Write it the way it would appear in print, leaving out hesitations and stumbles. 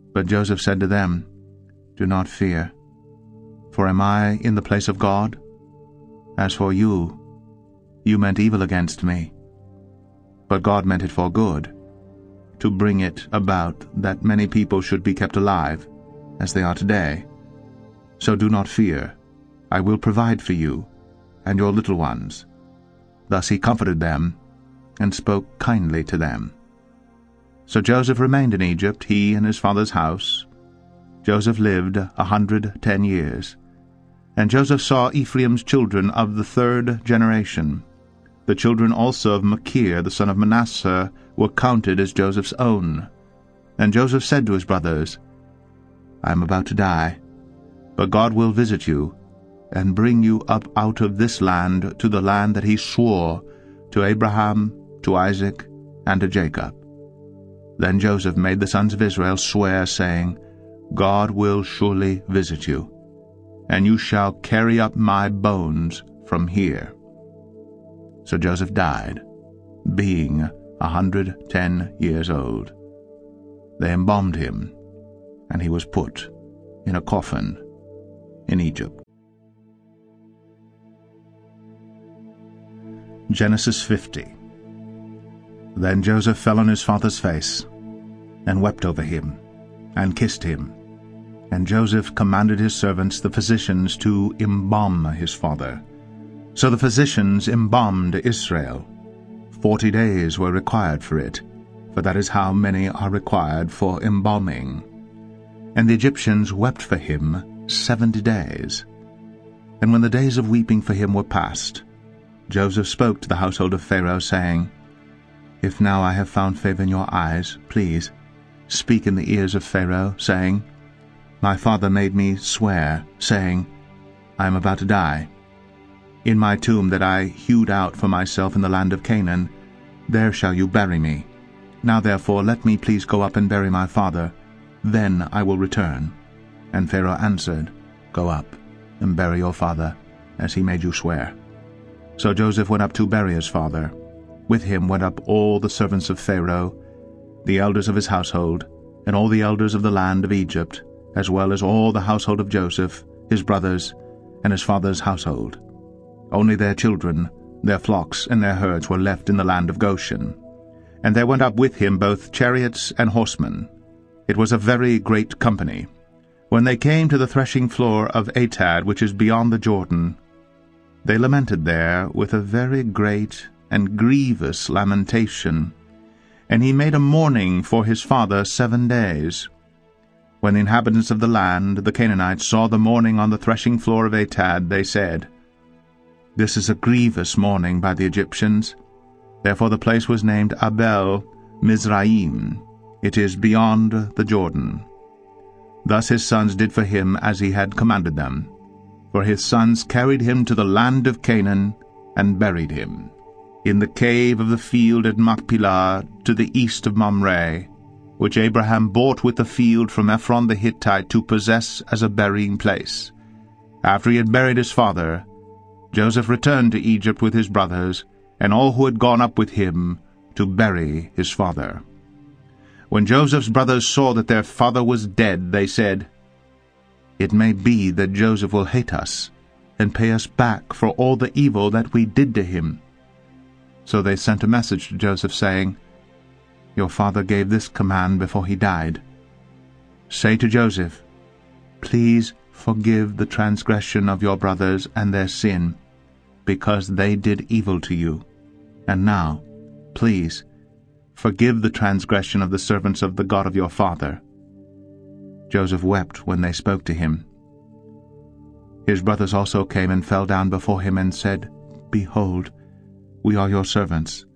But Joseph said to them, "Do not fear, for am I in the place of God? As for you, you meant evil against me, but God meant it for good, to bring it about that many people should be kept alive, as they are today. So do not fear, I will provide for you and your little ones." Thus he comforted them, and spoke kindly to them. So Joseph remained in Egypt, he and his father's house. Joseph lived 110 years. And Joseph saw Ephraim's children of the 3rd generation. The children also of Machir the son of Manasseh were counted as Joseph's own. And Joseph said to his brothers, "I am about to die, but God will visit you, and bring you up out of this land to the land that he swore to Abraham, to Isaac, and to Jacob." Then Joseph made the sons of Israel swear, saying, "God will surely visit you, and you shall carry up my bones from here." So Joseph died, being 110 years old. They embalmed him, and he was put in a coffin in Egypt. Genesis 50. Then Joseph fell on his father's face, and wept over him, and kissed him. And Joseph commanded his servants, the physicians, to embalm his father. So the physicians embalmed Israel. 40 days were required for it, for that is how many are required for embalming. And the Egyptians wept for him 70 days. And when the days of weeping for him were past, Joseph spoke to the household of Pharaoh, saying, "If now I have found favor in your eyes, please speak in the ears of Pharaoh, saying, My father made me swear, saying, I am about to die. In my tomb that I hewed out for myself in the land of Canaan, there shall you bury me. Now therefore let me please go up and bury my father, then I will return." And Pharaoh answered, "Go up and bury your father, as he made you swear." So Joseph went up to bury his father. With him went up all the servants of Pharaoh, the elders of his household, and all the elders of the land of Egypt, as well as all the household of Joseph, his brothers, and his father's household. Only their children, their flocks, and their herds were left in the land of Goshen. And there went up with him both chariots and horsemen. It was a very great company. When they came to the threshing floor of Atad, which is beyond the Jordan, they lamented there with a very great and grievous lamentation. And he made a mourning for his father 7 days. When the inhabitants of the land, the Canaanites, saw the mourning on the threshing floor of Atad, they said, "This is a grievous mourning by the Egyptians." Therefore the place was named Abel Mizraim. It is beyond the Jordan. Thus his sons did for him as he had commanded them. For his sons carried him to the land of Canaan, and buried him in the cave of the field at Machpelah, to the east of Mamre, which Abraham bought with the field from Ephron the Hittite to possess as a burying place. After he had buried his father, Joseph returned to Egypt with his brothers, and all who had gone up with him to bury his father. When Joseph's brothers saw that their father was dead, they said, "It may be that Joseph will hate us, and pay us back for all the evil that we did to him." So they sent a message to Joseph, saying, "Your father gave this command before he died. Say to Joseph, Please forgive the transgression of your brothers and their sin, because they did evil to you. And now, please, forgive the transgression of the servants of the God of your father." Joseph wept when they spoke to him. His brothers also came and fell down before him and said, "Behold, we are your servants.